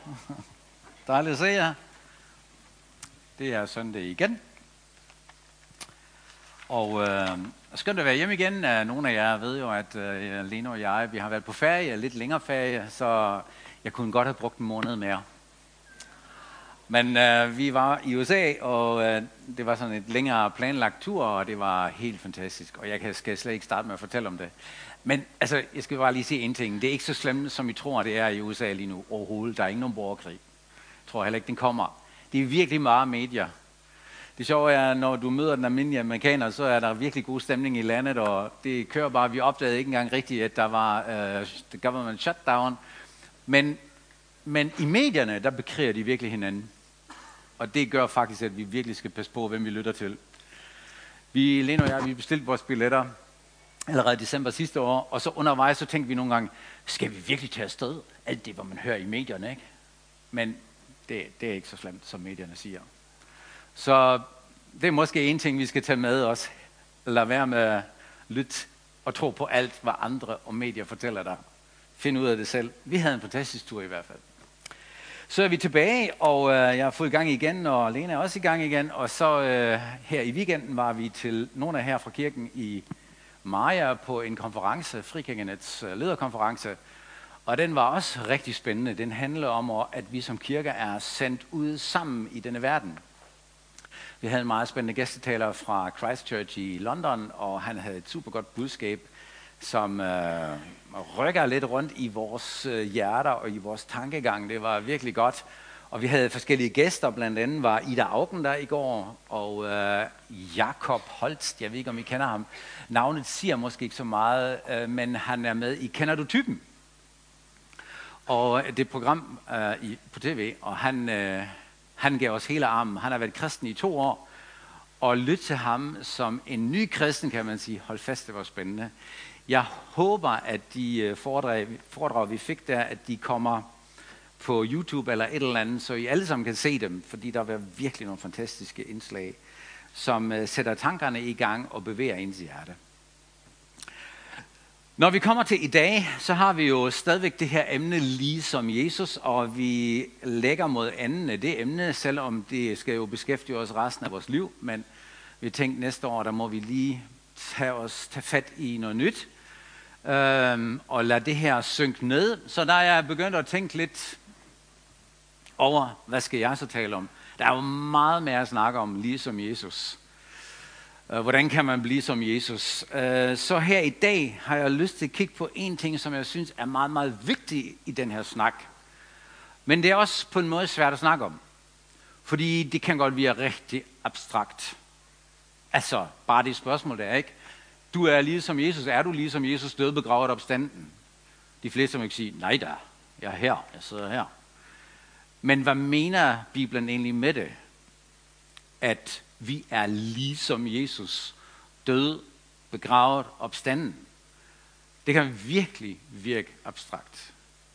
Dejligt at se jer. Det er søndag igen. Og skønt at være hjemme igen. Nogle af jer ved jo, at Lene og jeg, vi har været på ferie, lidt længere ferie, så jeg kunne godt have brugt en måned mere. Men vi var i USA, og det var sådan et længere planlagt tur, og det var helt fantastisk. Og jeg skal slet ikke starte med at fortælle om det. Men altså, jeg skal bare lige sige en ting. Det er ikke så slemt, som I tror, det er i USA lige nu overhovedet. Der er ikke nogen borgerkrig. Jeg tror heller ikke, den kommer. Det er virkelig meget medier. Det sjove er, når du møder den almindelige amerikaner, så er der virkelig god stemning i landet, og det kører bare. Vi opdagede ikke engang rigtigt, at der var the government shutdown. Men i medierne, der bekriger de virkelig hinanden. Og det gør faktisk, at vi virkelig skal passe på, hvem vi lytter til. Lene og jeg, vi bestilte vores billetter allerede i december sidste år, og så undervejs så tænkte vi nogle gange, skal vi virkelig tage afsted? Alt det, hvad man hører i medierne, ikke? Men det er ikke så slemt, som medierne siger. Så det er måske en ting, vi skal tage med os. Lad være med at lytte og tro på alt, hvad andre og medier fortæller dig. Find ud af det selv. Vi havde en fantastisk tur i hvert fald. Så er vi tilbage, og jeg har fået i gang igen, og Lene er også i gang igen. Og så her i weekenden var vi til nogle af her fra kirken i Maja på en konference, Frikirkenets lederkonference. Og den var også rigtig spændende. Den handler om, at vi som kirke er sendt ud sammen i denne verden. Vi havde en meget spændende gæstetaler fra Christchurch i London, og han havde et super godt budskab, som rykker lidt rundt i vores hjerter og i vores tankegang. Det var virkelig godt. Og vi havde forskellige gæster, blandt andet var Ida Augen der i går, og Jakob Holst, jeg ved ikke om I kender ham. Navnet siger måske ikke så meget, men han er med i Kender du typen? Og det er et program på tv, og han gav os hele armen. Han har været kristen i 2 år, og lyt til ham som en ny kristen, kan man sige. Hold fast, det var spændende. Jeg håber, at de foredrag, vi fik der, at de kommer på YouTube eller et eller andet, så I alle sammen kan se dem, fordi der var virkelig nogle fantastiske indslag, som sætter tankerne i gang og bevæger ens hjerte. Når vi kommer til i dag, så har vi jo stadigvæk det her emne ligesom Jesus, og vi lægger mod anden af det emne, selvom det skal jo beskæftige os resten af vores liv, men vi tænkte næste år, der må vi lige tage fat i noget nyt, og lade det her synke ned. Så der er jeg begyndt at tænke lidt over, hvad skal jeg så tale om? Der er jo meget mere at snakke om, ligesom Jesus. Hvordan kan man blive som Jesus? Så her i dag har jeg lyst til at kigge på en ting, som jeg synes er meget, meget vigtig i den her snak. Men det er også på en måde svært at snakke om. Fordi det kan godt virke rigtig abstrakt. Altså, bare det spørgsmål der, ikke? Du er ligesom Jesus. Er du ligesom Jesus, død, begravet, opstanden? De fleste må ikke sige, nej da, jeg er her, jeg sidder her. Men hvad mener Bibelen egentlig med det? At vi er ligesom Jesus, død, begravet, opstanden. Det kan virkelig virke abstrakt.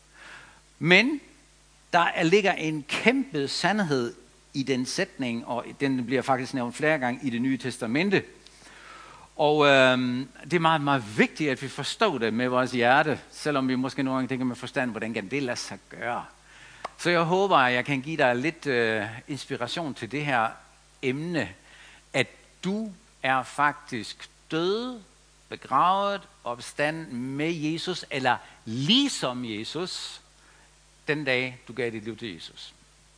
Men der ligger en kæmpe sandhed i den sætning, og den bliver faktisk nævnt flere gange i Det Nye Testamente. Og det er meget, meget vigtigt, at vi forstår det med vores hjerte, selvom vi måske nogle gange tænker med forstand, hvordan kan det lade sig gøre. Så jeg håber, at jeg kan give dig lidt inspiration til det her emne, at du er faktisk død, begravet, opstanden med Jesus, eller ligesom Jesus, den dag du gav dit liv til Jesus.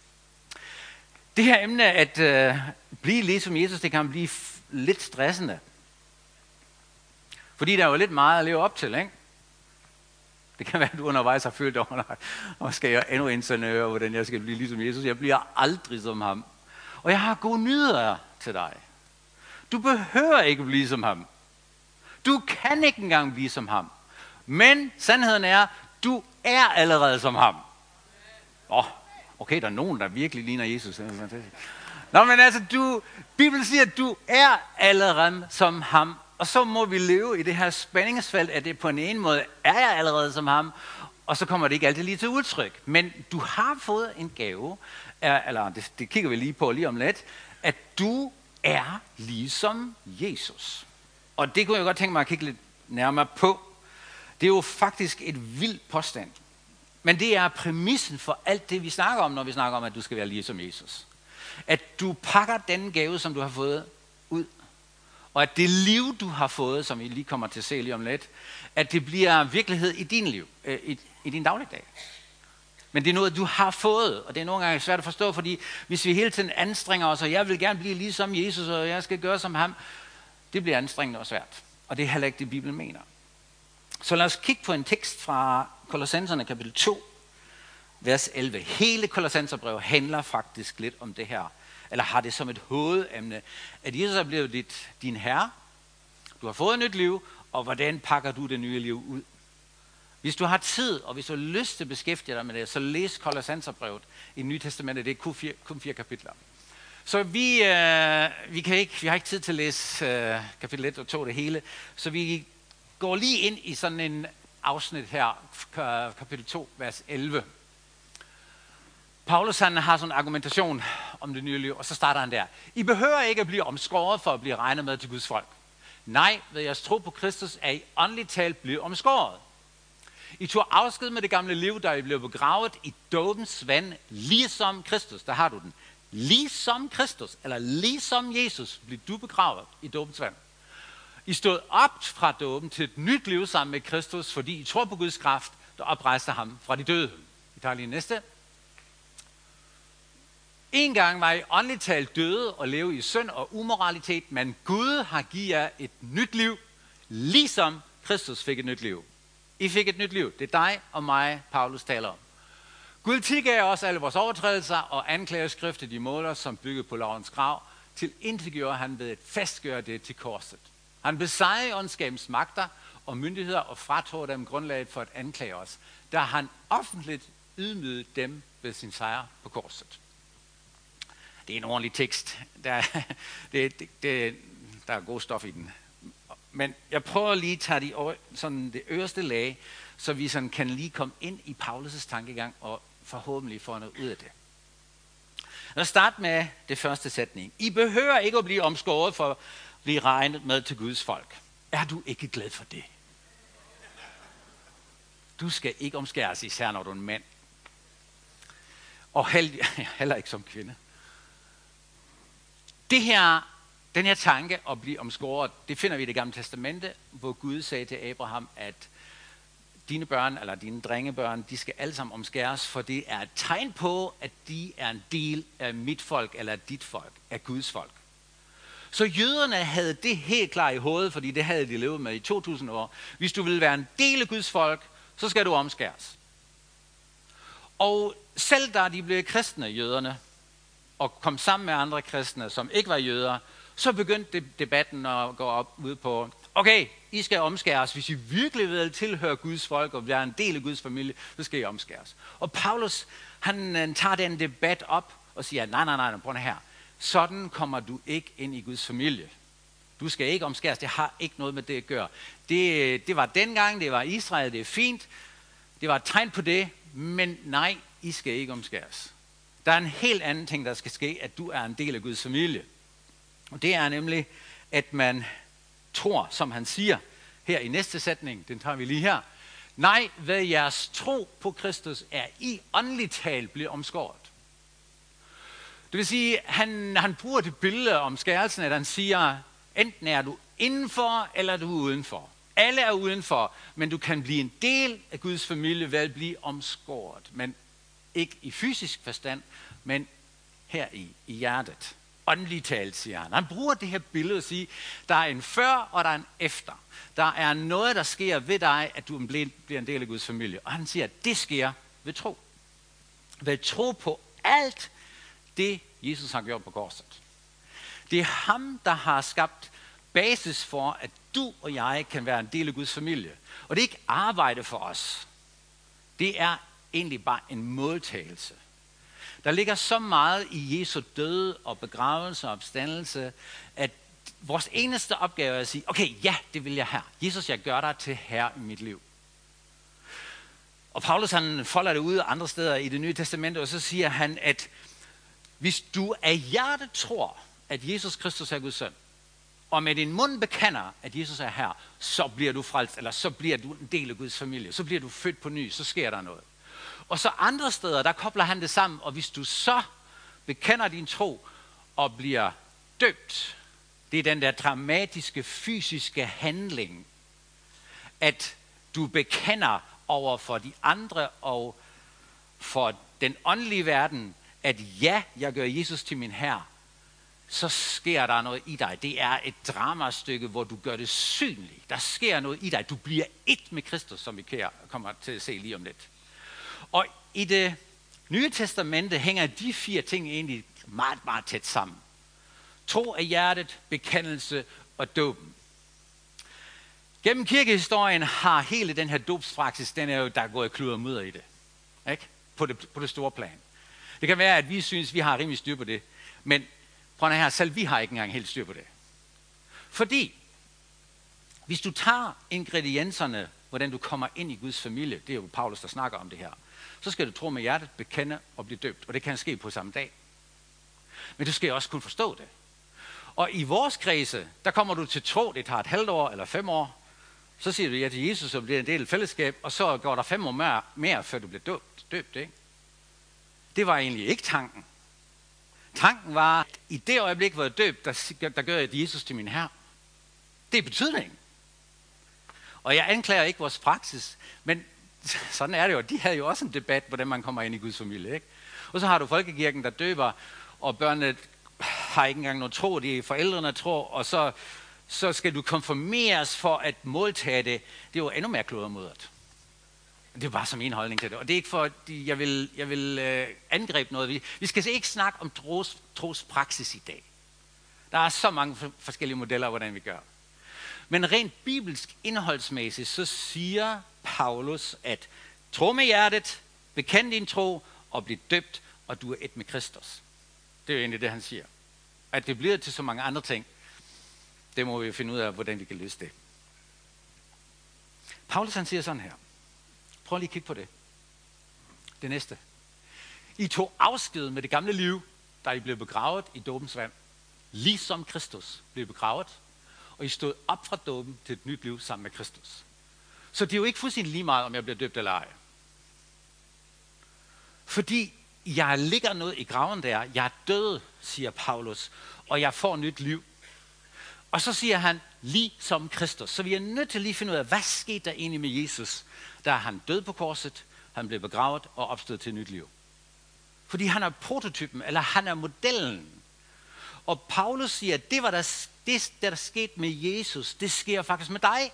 Det her emne, at blive ligesom Jesus, det kan blive lidt stressende. Fordi der er jo lidt meget at leve op til, ikke? Det kan være, at du undervejs har følt over dig, og skal jeg endnu ingeniøre, hvordan jeg skal blive ligesom Jesus. Jeg bliver aldrig som ham. Og jeg har gode nyheder til dig. Du behøver ikke blive som ham. Du kan ikke engang blive som ham. Men sandheden er, du er allerede som ham. Okay, der er nogen, der virkelig ligner Jesus. Nå, men altså, Bibelen siger, at du er allerede som ham. Og så må vi leve i det her spændingsfelt, at det på en ene måde er jeg allerede som ham, og så kommer det ikke altid lige til udtryk. Men du har fået en gave, eller det kigger vi lige på lige om lidt, at du er ligesom Jesus. Og det kunne jeg godt tænke mig at kigge lidt nærmere på. Det er jo faktisk et vildt påstand. Men det er præmissen for alt det, vi snakker om, når vi snakker om, at du skal være lige som Jesus. At du pakker den gave, som du har fået ud. Og at det liv, du har fået, som vi lige kommer til at se lige om lidt, at det bliver virkelighed i din liv, i din dagligdag. Men det er noget, du har fået, og det er nogle gange svært at forstå, fordi hvis vi hele tiden anstrenger os, og jeg vil gerne blive ligesom Jesus, og jeg skal gøre som ham, det bliver anstrengende og svært. Og det er heller ikke det, Bibelen mener. Så lad os kigge på en tekst fra Kolossenserne kapitel 2, vers 11. Hele Kolossenserbrevet handler faktisk lidt om det her, eller har det som et hovedemne, at Jesus er blevet din herre, du har fået et nyt liv, og hvordan pakker du det nye liv ud? Hvis du har tid, og hvis du har lyst til at beskæftige dig med det, så læs Kolossenserbrevet i Nye Testamentet. Det er kun 4 kapitler. Så vi har ikke tid til at læse kapitel 1 og 2 det hele, så vi går lige ind i sådan en afsnit her, kapitel 2, vers 11. Paulus han har sådan en argumentation om det nye liv, og så starter han der. I behøver ikke at blive omskåret for at blive regnet med til Guds folk. Nej, ved jeres tro på Kristus er I åndeligt talt blevet omskåret. I tog afsked med det gamle liv, der I blev begravet i dåbens vand, ligesom Kristus. Der har du den. Ligesom Kristus, eller ligesom Jesus, blev du begravet i dåbens vand. I stod op fra dåben til et nyt liv sammen med Kristus, fordi I tror på Guds kraft, der oprejste ham fra de døde. Vi tager lige næste. En gang var I åndeligt talt døde og levede i synd og umoralitet, men Gud har givet jer et nyt liv, ligesom Kristus fik et nyt liv. I fik et nyt liv. Det er dig og mig, Paulus taler om. Gud tilgav os alle vores overtrædelser og anklageskriftet de måler, som byggede på lovens krav, til intetgjorde han ved at fastgøre det til korset. Han besejrede ondskabens magter og myndigheder og fratog dem grundlaget for at anklage os, da han offentligt ydmygede dem ved sin sejr på korset. Det er en ordentlig tekst. Der er god stof i den. Men jeg prøver lige at tage det øverste lag, så vi sådan kan lige komme ind i Paulus' tankegang og forhåbentlig få noget ud af det. Lad os starte med det første sætning. I behøver ikke at blive omskåret for at blive regnet med til Guds folk. Er du ikke glad for det? Du skal ikke omskæres, især når du er en mand. Og heller ikke som kvinde. Den her tanke at blive omskåret, det finder vi i Det Gamle Testamente, hvor Gud sagde til Abraham, at dine børn, eller dine drengebørn, de skal alle sammen omskæres, for det er et tegn på, at de er en del af mit folk, eller dit folk, af Guds folk. Så jøderne havde det helt klart i hovedet, fordi det havde de levet med i 2000 år. Hvis du vil være en del af Guds folk, så skal du omskæres. Og selv da de blev kristne, jøderne, og kom sammen med andre kristne, som ikke var jøder, så begyndte debatten at gå op ud på, okay, I skal omskæres. Hvis I virkelig vil tilhøre Guds folk og være en del af Guds familie, så skal I omskæres. Og Paulus, han tager den debat op og siger, nej, prøv her. Sådan kommer du ikke ind i Guds familie. Du skal ikke omskæres, det har ikke noget med det at gøre. Det var dengang, det var Israel, det er fint. Det var et tegn på det, men nej, I skal ikke omskæres. Der er en helt anden ting, der skal ske, at du er en del af Guds familie. Og det er nemlig, at man tror, som han siger her i næste sætning, den tager vi lige her. Nej, ved jeres tro på Kristus er I åndeligt talt blevet omskåret. Det vil sige, han bruger det billede om skærelsen, at han siger, enten er du indenfor, eller er du udenfor. Alle er udenfor, men du kan blive en del af Guds familie ved at blive omskåret. Men ikke i fysisk forstand, men her i hjertet. Åndeligt talt, siger han. Han bruger det her billede at sige, der er en før, og der er en efter. Der er noget, der sker ved dig, at du bliver en del af Guds familie. Og han siger, at det sker ved tro. Ved tro på alt det, Jesus har gjort på korset. Det er ham, der har skabt basis for, at du og jeg kan være en del af Guds familie. Og det er ikke arbejde for os. Det er egentlig bare en modtagelse. Der ligger så meget i Jesu død og begravelse og opstandelse, at vores eneste opgave er at sige, okay, ja, det vil jeg have. Jesus, jeg gør dig til herre i mit liv. Og Paulus, han folder det ud andre steder i Det Nye Testamente, og så siger han, at hvis du af hjertet tror, at Jesus Kristus er Guds søn, og med din mund bekender, at Jesus er her, så bliver du frelst, eller så bliver du en del af Guds familie. Så bliver du født på ny, så sker der noget. Og så andre steder, der kobler han det sammen, og hvis du så bekender din tro og bliver døbt, det er den der dramatiske, fysiske handling, at du bekender over for de andre og for den åndelige verden, at ja, jeg gør Jesus til min herre, så sker der noget i dig. Det er et dramastykke, hvor du gør det synligt. Der sker noget i dig. Du bliver ét med Kristus, som vi kommer til at se lige om lidt. Og i det Nye Testamente hænger de 4 ting egentlig meget, meget tæt sammen. Tro af hjertet, bekendelse og dåben. Gennem kirkehistorien har hele den her dåbspraksis, der er gået klud og mudder i det. Ikke? På det store plan. Det kan være, at vi synes, vi har rimelig styr på det. Men prøv at her, selv vi har ikke engang helt styr på det. Fordi, hvis du tager ingredienserne, hvordan du kommer ind i Guds familie, det er jo Paulus, der snakker om det her, så skal du tro med hjertet, bekende og blive døbt. Og det kan ske på samme dag. Men du skal også kunne forstå det. Og i vores kredse, der kommer du til tro, det tager et halvt år eller 5 år. Så siger du ja til Jesus og bliver en del af fællesskab, og så går der 5 år mere før du bliver døbt. Ikke? Det var egentlig ikke tanken. Tanken var, at i det øjeblik, hvor jeg er døbt, der gør jeg Jesus til min herre. Det er betydningen. Og jeg anklager ikke vores praksis, men sådan er det jo. De havde jo også en debat, hvordan man kommer ind i Guds familie. Ikke? Og så har du folkekirken, der døber, og børnene har ikke engang noget tro, de er forældrene tror, og så skal du konfirmeres for at modtage det. Det er jo endnu mere klodermodret. Det er bare som en holdning til det. Og det er ikke for, at jeg vil angribe noget. Vi skal ikke snakke om trospraksis i dag. Der er så mange forskellige modeller, hvordan vi gør. Men rent bibelsk indholdsmæssigt, så siger Paulus, at tro med hjertet, bekend din tro og bliv døbt, og du er et med Kristus. Det er jo egentlig det, han siger. At det bliver til så mange andre ting, det må vi finde ud af, hvordan vi kan løse det. Paulus han siger sådan her. Prøv lige at kigge på det. Det næste. I tog afsked med det gamle liv, da I blev begravet i dåbens vand. Ligesom Kristus blev begravet, og I stod op fra dåben til et nyt liv sammen med Kristus. Så det er jo ikke fuldstændig lige meget, om jeg bliver døbt eller ej. Fordi jeg ligger noget i graven der. Jeg er død, siger Paulus, og jeg får nyt liv. Og så siger han, ligesom Kristus. Så vi er nødt til lige at finde ud af, hvad skete der egentlig med Jesus, da han døde på korset, han blev begravet og opstod til nyt liv. Fordi han er prototypen, eller han er modellen. Og Paulus siger, at det der skete med Jesus, det sker faktisk med dig.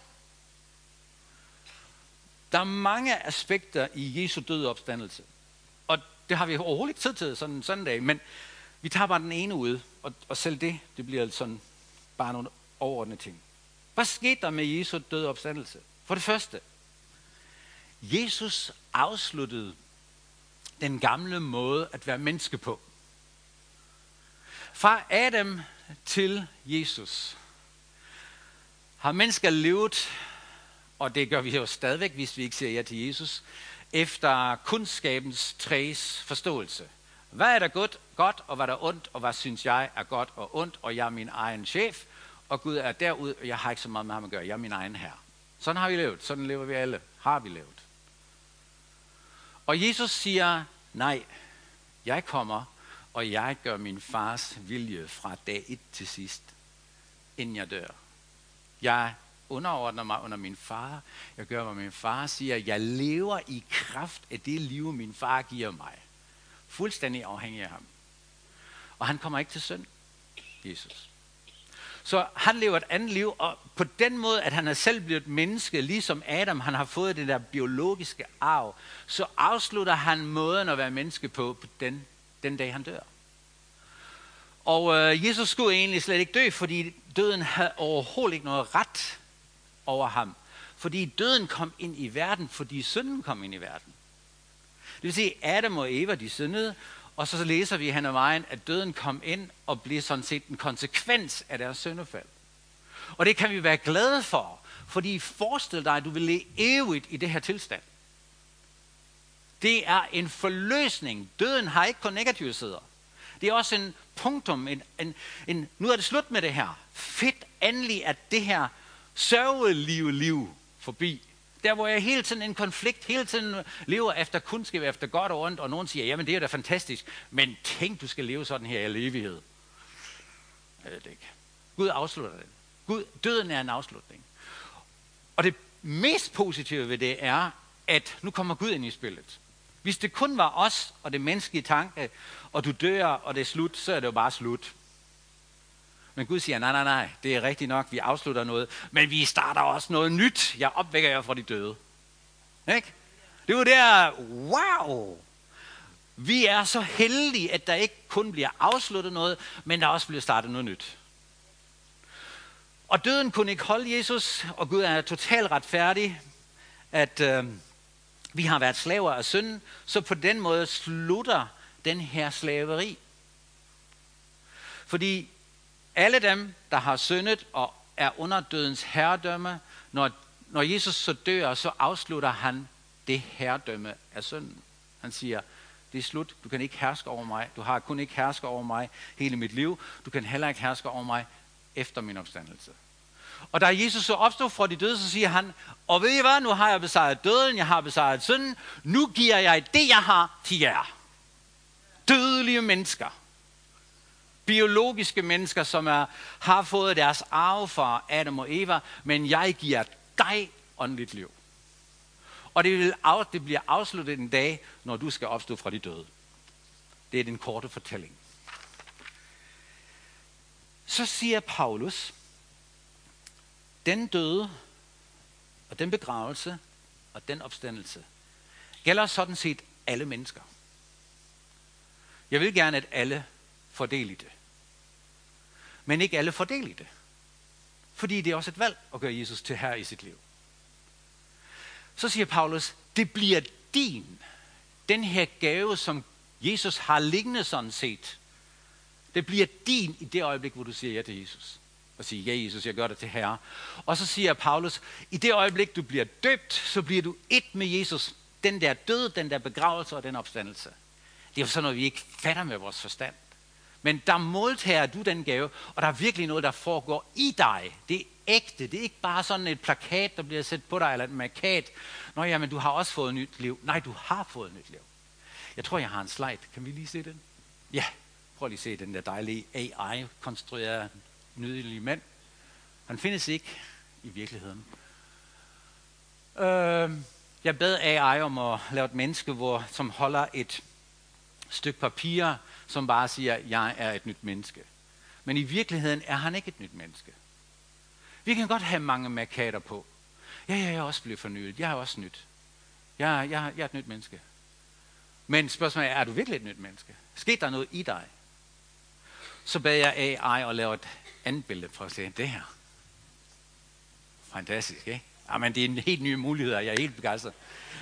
Der er mange aspekter i Jesu døde opstandelse. Og det har vi overhovedet ikke tid til sådan en søndag, men vi tager bare den ene ud, og selv det bliver sådan bare nogle overordnede ting. Hvad skete der med Jesu døde opstandelse? For det første, Jesus afsluttede den gamle måde at være menneske på. Fra Adam til Jesus har mennesker levet, og det gør vi jo stadigvæk, hvis vi ikke siger ja til Jesus, efter kundskabens træs forståelse. Hvad er der godt, og hvad er der ondt, og hvad synes jeg er godt og ondt, og jeg er min egen chef, og Gud er derude, og jeg har ikke så meget med ham at gøre, jeg er min egen herre. Sådan har vi levet, sådan lever vi alle, har vi levet. Og Jesus siger, nej, jeg kommer, og jeg gør min fars vilje fra dag 1 til sidst, inden jeg dør. Jeg underordner mig under min far. Jeg gør, hvad min far siger. Jeg lever i kraft af det liv, min far giver mig. Fuldstændig afhængig af ham. Og han kommer ikke til synd, Jesus. Så han lever et andet liv, og på den måde, at han er selv blevet menneske, ligesom Adam, han har fået det der biologiske arv, så afslutter han måden at være menneske på den dag, han dør. Og Jesus skulle egentlig slet ikke dø, fordi døden havde overhovedet ikke noget ret over ham. Fordi døden kom ind i verden, fordi synden kom ind i verden. Det vil sige, Adam og Eva, de syndede, og så læser vi hen ad vejen, at døden kom ind og blev sådan set en konsekvens af deres syndefald. Og det kan vi være glade for, fordi forestil dig, at du vil leve evigt i det her tilstand. Det er en forløsning. Døden har ikke kun negative sider. Det er også en punktum. Nu er det slut med det her. Fedt endelig, at det her sørgeliv forbi. Der hvor jeg hele tiden en konflikt, hele tiden lever efter kundskab, efter godt og ondt, og nogen siger, jamen det er da fantastisk, men tænk, du skal leve sådan her i evighed. Jeg ved det ikke. Gud afslutter den. Døden er en afslutning. Og det mest positive ved det er, at nu kommer Gud ind i spillet. Hvis det kun var os og det menneskelige tanke, og du dør, og det er slut, så er det jo bare slut. Men Gud siger, nej, det er rigtigt nok, vi afslutter noget, men vi starter også noget nyt. Jeg opvækker jer fra de døde. Ikke? Det var der, wow! Vi er så heldige, at der ikke kun bliver afsluttet noget, men der også bliver startet noget nyt. Og døden kunne ikke holde Jesus, og Gud er totalt retfærdig, at vi har været slaver af synden, så på den måde slutter den her slaveri. Fordi alle dem, der har syndet og er under dødens herredømme, når Jesus så dør, så afslutter han det herredømme af synden. Han siger, det er slut, du kan ikke herske over mig, du har kun ikke herske over mig hele mit liv, du kan heller ikke herske over mig efter min opstandelse. Og da Jesus så opstod fra de døde, så siger han, og ved I hvad, nu har jeg besejret døden, jeg har besejret synden, nu giver jeg det, jeg har til jer. Dødelige mennesker. Biologiske mennesker, som har fået deres arv fra Adam og Eva, men jeg giver dig åndeligt liv. Og det bliver afsluttet en dag, når du skal opstå fra de døde. Det er den korte fortælling. Så siger Paulus, den døde og den begravelse og den opstandelse gælder sådan set alle mennesker. Jeg vil gerne, at alle får del i det. Men ikke alle får del i det. Fordi det er også et valg at gøre Jesus til herre i sit liv. Så siger Paulus, det bliver den her gave, som Jesus har liggende sådan set. Det bliver din i det øjeblik, hvor du siger ja til Jesus. Og siger, ja Jesus, jeg gør dig til herre. Og så siger Paulus, i det øjeblik, du bliver døbt, så bliver du et med Jesus. Den der død, den der begravelse og den opstandelse. Det er jo sådan noget, vi ikke fatter med vores forstand. Men der modtager du den gave, og der er virkelig noget, der foregår i dig. Det er ægte. Det er ikke bare sådan et plakat, der bliver sat på dig, eller et markat. Nå ja, men du har også fået et nyt liv. Nej, du har fået et nyt liv. Jeg tror, jeg har en slide. Kan vi lige se den? Ja, prøv lige at se den der dejlige AI-konstruerede nydelige mand. Han findes ikke i virkeligheden. Jeg bad AI om at lave et menneske, som holder et stykke papir, som bare siger, jeg er et nyt menneske. Men i virkeligheden er han ikke et nyt menneske. Vi kan godt have mange markader på. Ja, jeg er også blevet fornyet. Jeg er også nyt. Jeg er et nyt menneske. Men spørgsmålet er du virkelig et nyt menneske? Skete der noget i dig? Så bad jeg AI at lave et andet billede for at se det her. Fantastisk, ikke? Jamen, det er en helt ny mulighed, jeg er helt begejstret.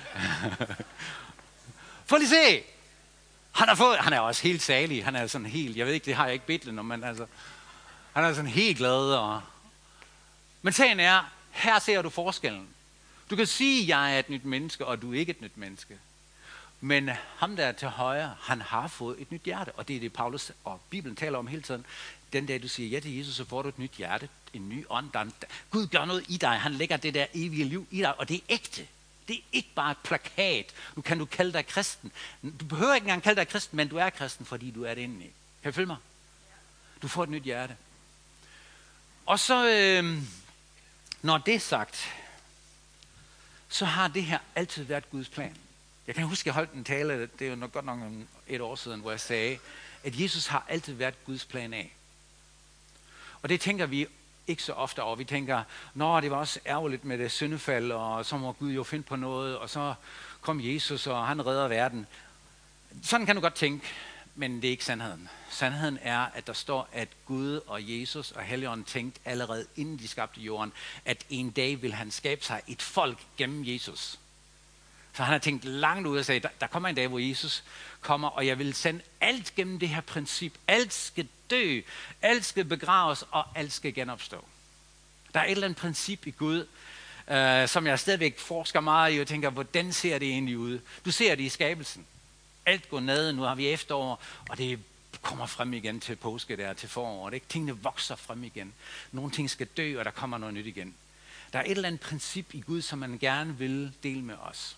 Få lige se! Han er også helt salig. Han er sådan helt, jeg ved ikke, det har jeg ikke bedt om, men altså, han er sådan helt glad. Men sagen er, her ser du forskellen. Du kan sige, at jeg er et nyt menneske, og du er ikke et nyt menneske. Men ham der er til højre, han har fået et nyt hjerte, og det er det, Paulus og Bibelen taler om hele tiden. Den dag, du siger ja til Jesus, så får du et nyt hjerte, en ny ånd. Gud gør noget i dig, han lægger det der evige liv i dig, og det er ægte. Det er ikke bare et plakat. Nu kan du kalde dig kristen. Du behøver ikke engang kalde dig kristen, men du er kristen, fordi du er det indeni. Kan I følge mig? Du får et nyt hjerte. Og så, når det er sagt, så har det her altid været Guds plan. Jeg kan huske, jeg holdt en tale, det er jo godt nok et år siden, hvor jeg sagde, at Jesus har altid været Guds plan af. Og det tænker vi ikke så ofte over. Vi tænker, det var også ærgerligt med det syndefald, og så må Gud jo finde på noget, og så kom Jesus, og han redder verden. Sådan kan du godt tænke, men det er ikke sandheden. Sandheden er, at der står, at Gud og Jesus og Helligånden tænkte allerede inden de skabte jorden, at en dag vil han skabe sig et folk gennem Jesus. Så han har tænkt langt ud og sagde, der kommer en dag, hvor Jesus kommer, og jeg vil sende alt gennem det her princip. Alt skal dø, alt skal begraves, og alt skal genopstå. Der er et eller andet princip i Gud, som jeg stadigvæk forsker meget i, og tænker, hvordan ser det egentlig ud? Du ser det i skabelsen. Alt går ned, nu har vi efterår, og det kommer frem igen til påske der, til foråret. Ikke? Tingene vokser frem igen. Nogle ting skal dø, og der kommer noget nyt igen. Der er et eller andet princip i Gud, som man gerne vil dele med os.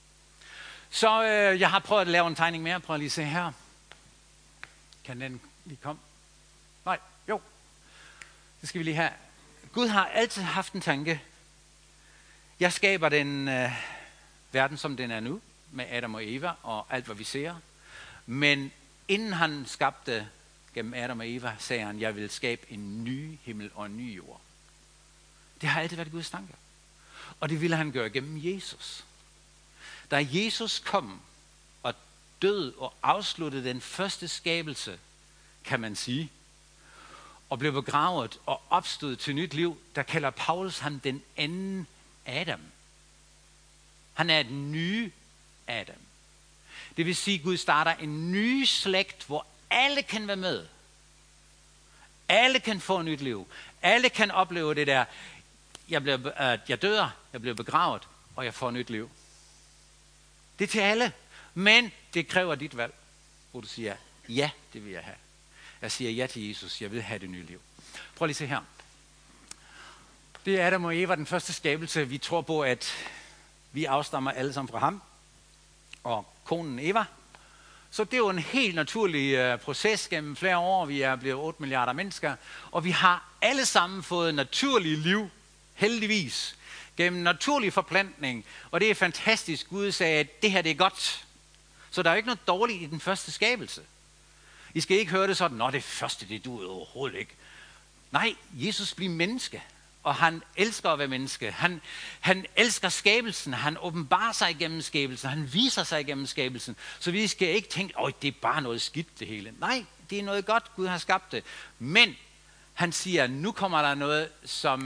Så jeg har prøvet at lave en tegning mere. Prøv lige at se her. Kan den lige komme? Nej, jo. Det skal vi lige have. Gud har altid haft en tanke. Jeg skaber den verden, som den er nu, med Adam og Eva og alt, hvad vi ser. Men inden han skabte gennem Adam og Eva, sagde han, jeg vil skabe en ny himmel og en ny jord. Det har altid været Guds tanke. Og det ville han gøre gennem Jesus. Da Jesus kom og døde og afsluttede den første skabelse, kan man sige, og blev begravet og opstod til nyt liv, der kalder Paulus ham den anden Adam. Han er den nye Adam. Det vil sige, at Gud starter en ny slægt, hvor alle kan være med. Alle kan få et nyt liv. Alle kan opleve det der, jeg dør, jeg bliver begravet, og jeg får et nyt liv. Det er til alle, men det kræver dit valg, hvor du siger, ja, det vil jeg have. Jeg siger ja til Jesus, jeg vil have det nye liv. Prøv lige at se her. Det er Adam og Eva, den første skabelse. Vi tror på, at vi afstammer alle sammen fra ham og konen Eva. Så det er jo en helt naturlig proces gennem flere år. Vi er blevet 8 milliarder mennesker, og vi har alle sammen fået naturligt liv, heldigvis, gennem naturlig forplantning. Og det er fantastisk. Gud sagde, at det her det er godt. Så der er ikke noget dårligt i den første skabelse. I skal ikke høre det sådan, nå det første, det duer overhovedet ikke. Nej, Jesus bliver menneske, og han elsker at være menneske. Han elsker skabelsen, han åbenbarer sig gennem skabelsen, han viser sig gennem skabelsen. Så vi skal ikke tænke, det er bare noget skidt det hele. Nej, det er noget godt, Gud har skabt det. Men han siger, nu kommer der noget, som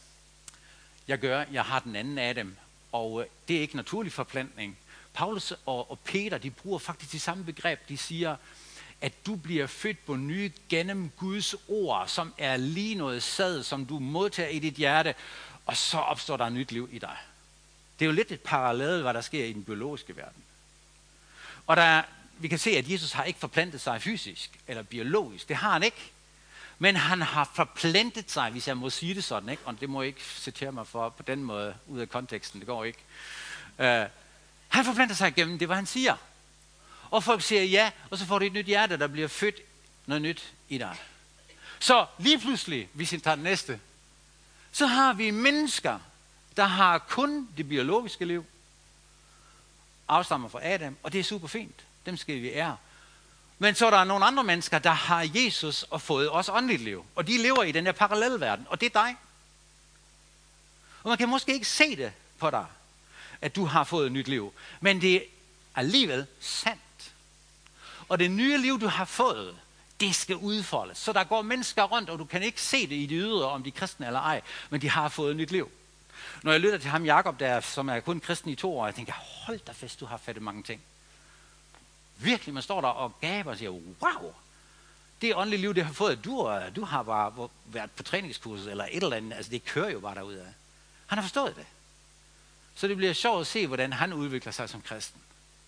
jeg gør. Jeg har den anden af dem, og det er ikke naturlig forplantning. Paulus og Peter, de bruger faktisk det samme begreb. De siger, at du bliver født på ny gennem Guds ord, som er lige noget sæd, som du modtager i dit hjerte, og så opstår der et nyt liv i dig. Det er jo lidt et parallel, hvad der sker i den biologiske verden. Og vi kan se, at Jesus har ikke forplantet sig fysisk eller biologisk. Det har han ikke. Men han har forplantet sig, hvis jeg må sige det sådan, ikke? Og det må jeg ikke citere mig for på den måde, ud af konteksten, det går ikke. Han forplanter sig gennem det, hvad han siger. Og folk siger ja, og så får du et nyt hjerte, der bliver født noget nyt i dig. Så lige pludselig, hvis vi tager den næste, så har vi mennesker, der har kun det biologiske liv, afstammer fra Adam, og det er super fint. Dem skal vi ære. Men så er der nogle andre mennesker, der har Jesus og fået også åndeligt liv. Og de lever i den der parallelverden, og det er dig. Og man kan måske ikke se det på dig, at du har fået et nyt liv. Men det er alligevel sandt. Og det nye liv, du har fået, det skal udfoldes. Så der går mennesker rundt, og du kan ikke se det i de ydre, om de er kristne eller ej, men de har fået et nyt liv. Når jeg lytter til ham Jakob, som er kun kristen i 2 år, jeg tænker, hold da fest, du har fattet mange ting. Virkelig, man står der og gaber og siger, wow, det åndelige liv, det har fået, du har bare været på træningskurset eller et eller andet, altså det kører jo bare derudad. Han har forstået det. Så det bliver sjovt at se, hvordan han udvikler sig som kristen.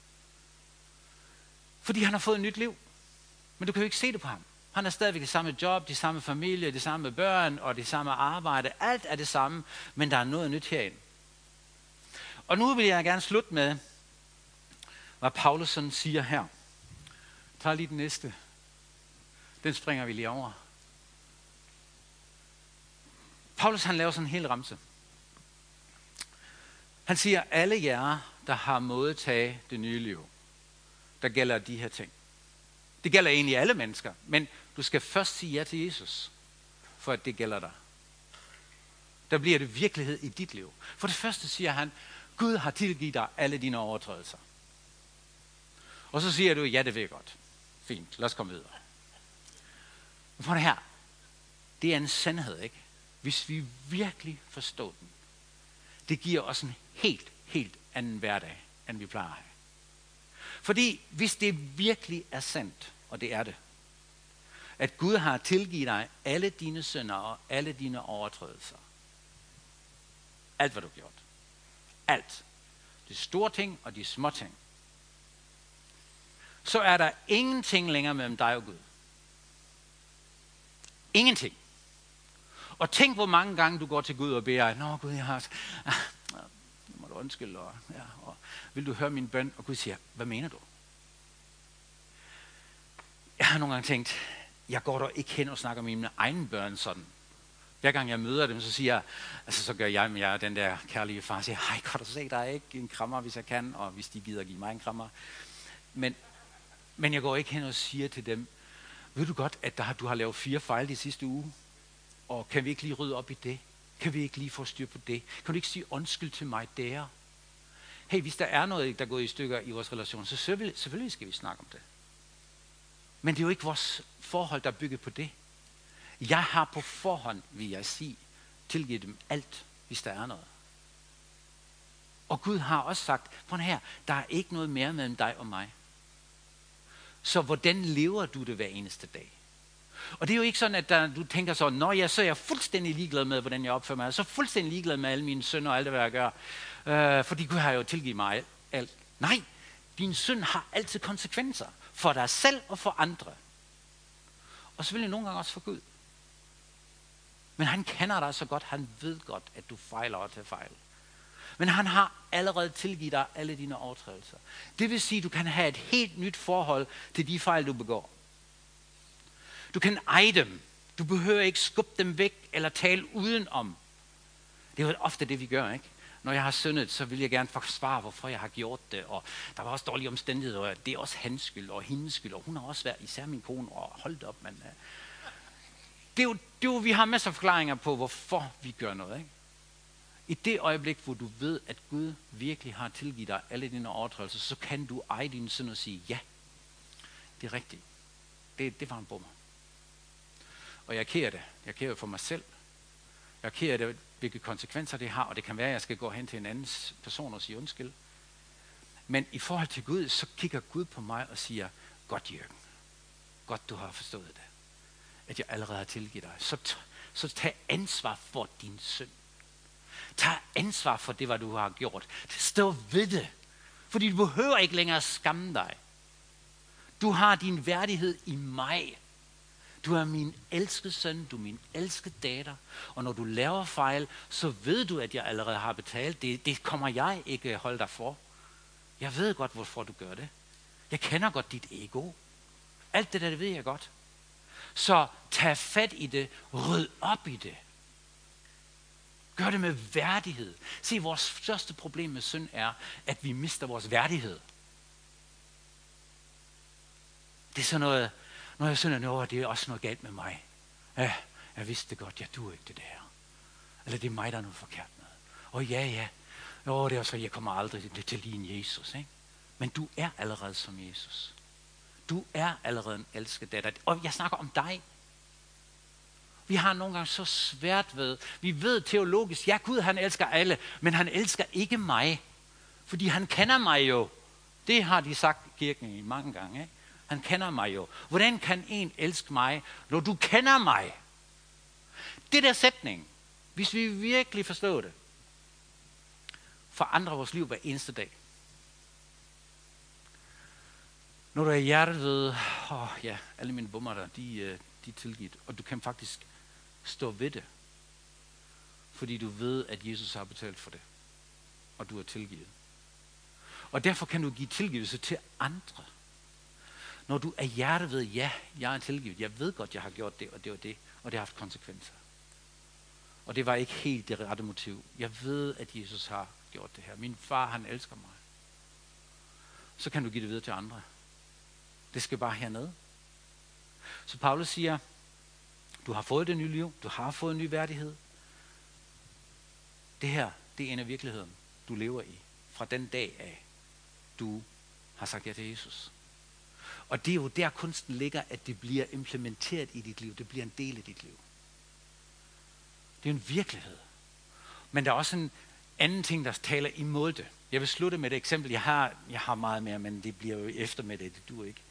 Fordi han har fået et nyt liv. Men du kan jo ikke se det på ham. Han har stadigvæk det samme job, de samme familie, det samme børn og det samme arbejde. Alt er det samme, men der er noget nyt herinde. Og nu vil jeg gerne slutte med, hvad Paulus sådan siger her. Tag lige den næste. Den springer vi lige over. Paulus han laver sådan en hel ramse. Han siger, alle jer, der har modtaget det nye liv, der gælder de her ting. Det gælder egentlig alle mennesker, men du skal først sige ja til Jesus, for at det gælder dig. Der bliver det virkelighed i dit liv. For det første siger han, Gud har tilgivet dig alle dine overtrædelser. Og så siger du, ja, det ved jeg godt. Fint, lad os komme videre. Men for det her, det er en sandhed, ikke? Hvis vi virkelig forstår den, det giver os en helt anden hverdag, end vi plejer at have. Fordi hvis det virkelig er sandt, og det er det, at Gud har tilgivet dig alle dine synder og alle dine overtrædelser. Alt hvad du har gjort. Alt. De store ting og de små ting. Så er der ingenting længere mellem dig og Gud. Ingenting. Og tænk, hvor mange gange du går til Gud og beder, nå Gud, jeg har... Nu må du undskylde, og vil du høre min bøn? Og Gud siger, hvad mener du? Jeg har nogle gange tænkt, jeg går dog ikke hen og snakker med mine egne børn sådan. Hver gang jeg møder dem, så siger jeg, altså så gør jeg med jer, den der kærlige far, siger, hej, kan du se, der er ikke en krammer, hvis jeg kan, og hvis de gider give mig en krammer. Men jeg går ikke hen og siger til dem, ved du godt, at du har lavet 4 fejl de sidste uge, og kan vi ikke lige rydde op i det? Kan vi ikke lige få styr på det? Kan du ikke sige undskyld til mig der? Hey, hvis der er noget, der går i stykker i vores relation, så selvfølgelig skal vi snakke om det. Men det er jo ikke vores forhold, der er bygget på det. Jeg har på forhånd, vil jeg sige, tilgivet dem alt, hvis der er noget. Og Gud har også sagt, prøv her, der er ikke noget mere mellem dig og mig. Så hvordan lever du det hver eneste dag? Og det er jo ikke sådan, at du tænker så, så er jeg fuldstændig ligeglad med, hvordan jeg opfører mig. Jeg er så fuldstændig ligeglad med alle mine synder og alt det, hvad jeg gør. Fordi Gud har jo tilgivet mig alt. Nej, din synd har altid konsekvenser. For dig selv og for andre. Og selvfølgelig nogle gange også for Gud. Men han kender dig så godt, han ved godt, at du fejler og tager fejl. Men han har allerede tilgivet dig alle dine overtrædelser. Det vil sige, at du kan have et helt nyt forhold til de fejl, du begår. Du kan eje dem. Du behøver ikke skubbe dem væk eller tale udenom. Det er jo ofte det, vi gør, ikke? Når jeg har syndet, så vil jeg gerne forsvare, hvorfor jeg har gjort det. Og der var også dårlige omstændigheder, og det er også hans skyld og hendes skyld. Og hun har også været, især min kone, og holdt op. Men, det er jo, vi har masser af forklaringer på, hvorfor vi gør noget, ikke? I det øjeblik, hvor du ved, at Gud virkelig har tilgivet dig alle dine overtrædelser, så kan du eje din synd og sige, ja, det er rigtigt. Det var en bummer. Og jeg kærer det. Jeg kærer for mig selv. Jeg kærer det, hvilke konsekvenser det har, og det kan være, at jeg skal gå hen til en anden person og sige undskyld. Men i forhold til Gud, så kigger Gud på mig og siger, godt Jørgen, godt du har forstået det, at jeg allerede har tilgivet dig. Så tag ansvar for din synd. Tag ansvar for det, hvad du har gjort. Stå ved det, fordi du behøver ikke længere skamme dig. Du har din værdighed i mig. Du er min elskede søn, du er min elskede datter, og når du laver fejl, så ved du, at jeg allerede har betalt. Det kommer jeg ikke holde dig for. Jeg ved godt, hvorfor du gør det. Jeg kender godt dit ego. Alt det der, det ved jeg godt. Så tag fat i det, ryd op i det. Gør det med værdighed. Se, vores største problem med synd er, at vi mister vores værdighed. Det er sådan noget, når jeg synder, det er også noget galt med mig. Ja, jeg vidste det godt, jeg duer ikke det der. Eller det er mig, der er noget forkert med. Og ja. Det er også, jeg kommer aldrig til lige en Jesus, ikke? Men du er allerede som Jesus. Du er allerede en elsket datter. Og jeg snakker om dig. Vi har nogle gange så svært ved, vi ved teologisk, ja Gud han elsker alle, men han elsker ikke mig. Fordi han kender mig jo. Det har de sagt i kirken i mange gange, ikke? Han kender mig jo. Hvordan kan en elske mig, når du kender mig? Det der sætning, hvis vi virkelig forstår det, forandrer vores liv hver eneste dag. Når du er i hjertet ved, alle mine bummer der, de er tilgivet. Og du kan faktisk stå ved det. Fordi du ved, at Jesus har betalt for det. Og du er tilgivet. Og derfor kan du give tilgivelse til andre. Når du er hjertet ved, ja, jeg er tilgivet. Jeg ved godt, jeg har gjort det, og det var det. Og det har haft konsekvenser. Og det var ikke helt det rette motiv. Jeg ved, at Jesus har gjort det her. Min far, han elsker mig. Så kan du give det videre til andre. Det skal bare hernede. Så Paulus siger, du har fået det nye liv. Du har fået en ny værdighed. Det her, det er en af virkeligheden, du lever i. Fra den dag af, du har sagt ja til Jesus. Og det er jo der kunsten ligger, at det bliver implementeret i dit liv. Det bliver en del af dit liv. Det er en virkelighed. Men der er også en anden ting, der taler imod det. Jeg vil slutte med et eksempel. Jeg har meget mere, men det bliver jo efter med det. Det duer ikke.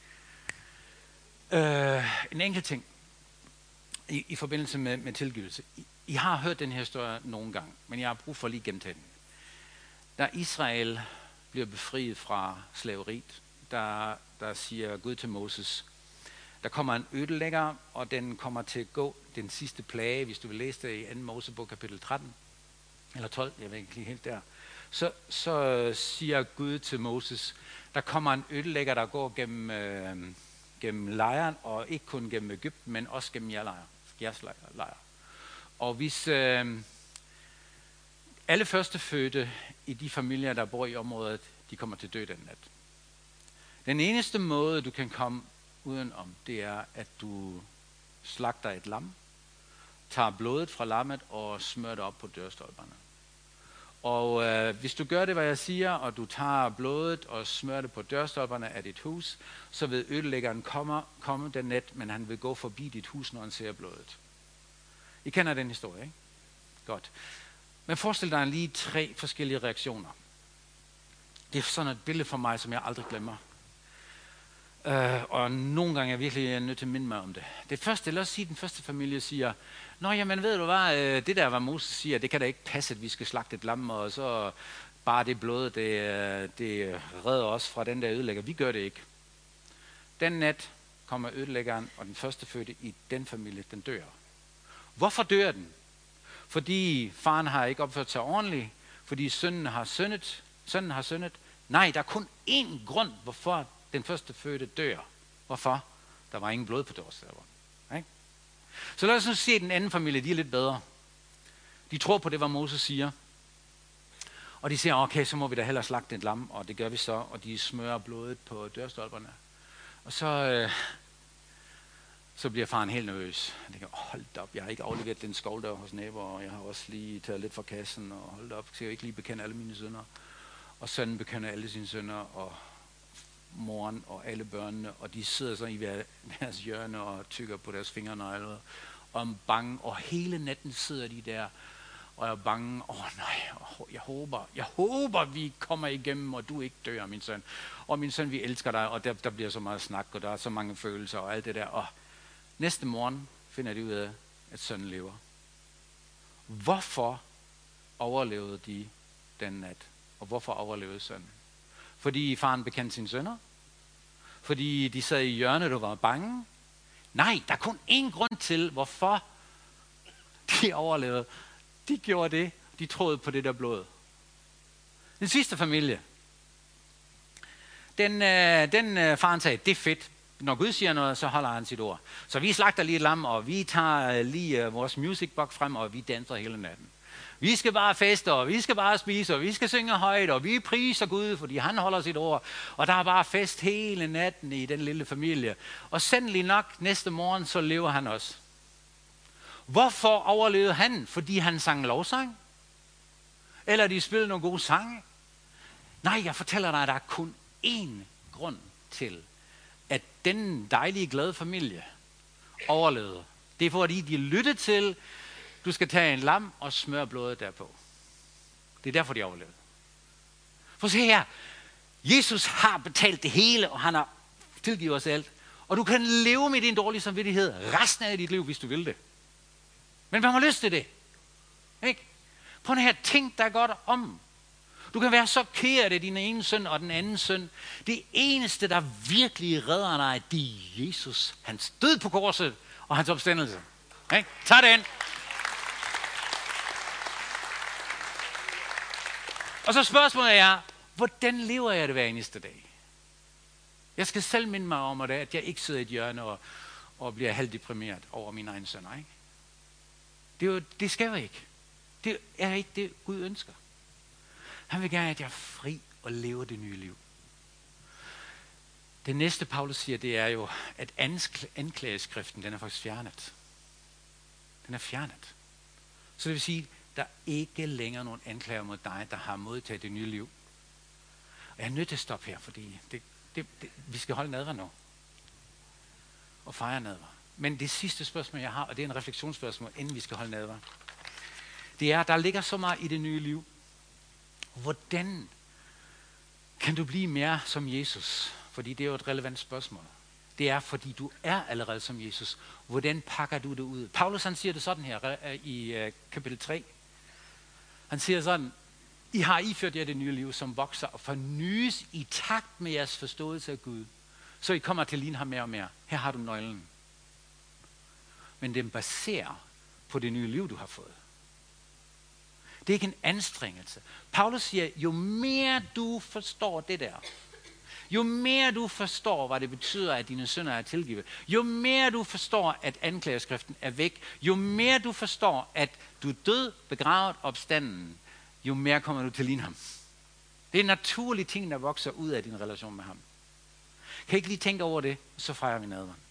En enkelt ting i forbindelse med tilgivelse. I har hørt den her historie nogle gange, men jeg har brug for lige at gentage den. Da Israel bliver befriet fra slaveriet, der siger Gud til Moses, Der kommer en ødelægger, og den kommer til at gå den sidste plage, hvis du vil læse det i 2. Mosebog kapitel 13, eller 12, jeg ved ikke lige helt der. Så siger Gud til Moses, der kommer en ødelægger, der går gennem lejren, og ikke kun gennem Egypten, men også gennem jeres lejr. Og hvis alle førstefødte i de familier, der bor i området, de kommer til død den nat. Den eneste måde, du kan komme udenom, det er, at du slagter et lam, tager blodet fra lammet og smører det op på dørstolperne. Og hvis du gør det, hvad jeg siger, og du tager blodet og smører det på dørstolperne af dit hus, så vil ødelæggeren komme den nat, men han vil gå forbi dit hus, når han ser blodet. I kender den historie, ikke? Godt. Men forestil dig lige 3 forskellige reaktioner. Det er sådan et billede for mig, som jeg aldrig glemmer. Og nogle gange er jeg virkelig nødt til at minde mig om det. Det første, lad os sige, den første familie siger, nå jamen ved du hvad, det der, hvad Moses siger, det kan da ikke passe, at vi skal slagte et lam, og så bare det blod, det redder os fra den der ødelægger. Vi gør det ikke. Den nat kommer ødelæggeren, og den første fødte i den familie, den dør. Hvorfor dør den? Fordi faren har ikke opført sig ordentligt, fordi sønnen har syndet. Nej, der er kun én grund, hvorfor den første fødte dør. Hvorfor? Der var ingen blod på dørstolperne. Okay? Så lad os nu se den anden familie, de er lidt bedre. De tror på det, hvad Moses siger. Og de siger, okay, så må vi da hellere slagte et lam, og det gør vi så, og de smører blodet på dørstolperne. Og så bliver faren helt nervøs. Han tænker, hold op, jeg har ikke afleveret den skovldør hos naboer, og jeg har også lige taget lidt fra kassen, og hold op, så jeg ikke lige bekende alle mine sønner. Og sønnen bekender alle sine sønner, og moren og alle børnene, og de sidder så i deres hjørne og tykker på deres fingernegle, og er bange, og hele natten sidder de der, og er bange, jeg håber, vi kommer igennem, og du ikke dør, min søn. Og min søn, vi elsker dig, og der bliver så meget snak, og der er så mange følelser, og alt det der, og næste morgen finder de ud af, at sønnen lever. Hvorfor overlevede de den nat? Og hvorfor overlevede sønnen? Fordi faren bekendte sine sønner? Fordi de sad i hjørnet og var bange? Nej, der er kun én grund til, hvorfor de overlevede. De gjorde det. De troede på det der blod. Den sidste familie. Den faren sagde, det er fedt. Når Gud siger noget, så holder han sit ord. Så vi slagter lige et lam, og vi tager lige vores musicbox frem, og vi danser hele natten. Vi skal bare feste, og vi skal bare spise, og vi skal synge højt, og vi priser Gud, fordi han holder sit ord. Og der er bare fest hele natten i den lille familie. Og sandelig nok, næste morgen, så lever han også. Hvorfor overlevede han? Fordi han sang lovsang? Eller de spillede nogle gode sange? Nej, jeg fortæller dig, at der er kun én grund til, at den dejlige, glade familie overlevede. Det er fordi, de lyttede til, du skal tage en lam og smøre blodet derpå. Det er derfor, de overlevede. For se her, Jesus har betalt det hele, og han har tilgivet os alt. Og du kan leve med din dårlige samvittighed resten af dit liv, hvis du vil det. Men hvem har lyst til det? Ikke? Prøv at tænk dig godt om. Du kan være så ked af din ene søn og den anden søn. Det eneste, der virkelig redder dig, det er Jesus. Hans død på korset og hans opstandelse. Ikke? Tag den. Og så spørgsmålet er, hvordan lever jeg det hver eneste dag? Jeg skal selv minde mig om det, at jeg ikke sidder i et hjørne og bliver halvdeprimeret over mine egne sønner. Ikke? Det skal jeg ikke. Det er ikke det, Gud ønsker. Han vil gerne, at jeg er fri og lever det nye liv. Det næste, Paulus siger, det er jo, at anklageskriften, den er faktisk fjernet. Den er fjernet. Så det vil sige, der er ikke længere nogen anklager mod dig, der har modtaget det nye liv. Og jeg er nødt til at stoppe her, fordi vi skal holde nadver nu. Og fejre nadver. Men det sidste spørgsmål, jeg har, og det er en refleksionsspørgsmål, inden vi skal holde nadver, det er, der ligger så meget i det nye liv. Hvordan kan du blive mere som Jesus? Fordi det er jo et relevant spørgsmål. Det er, fordi du er allerede som Jesus. Hvordan pakker du det ud? Paulus han siger det sådan her i kapitel 3. Han siger sådan, I har iført jer det nye liv, som vokser og fornyes i takt med jeres forståelse af Gud, så I kommer til at ligne ham mere og mere. Her har du nøglen. Men den baserer på det nye liv, du har fået. Det er ikke en anstrengelse. Paulus siger, jo mere du forstår det der, jo mere du forstår, hvad det betyder, at dine synder er tilgivet, jo mere du forstår, at anklageskriften er væk, jo mere du forstår, at du er død, begravet, opstanden, jo mere kommer du til at ligne ham. Det er naturlige ting, der vokser ud af din relation med ham. Kan I ikke lige tænke over det, så fejrer vi nadveren.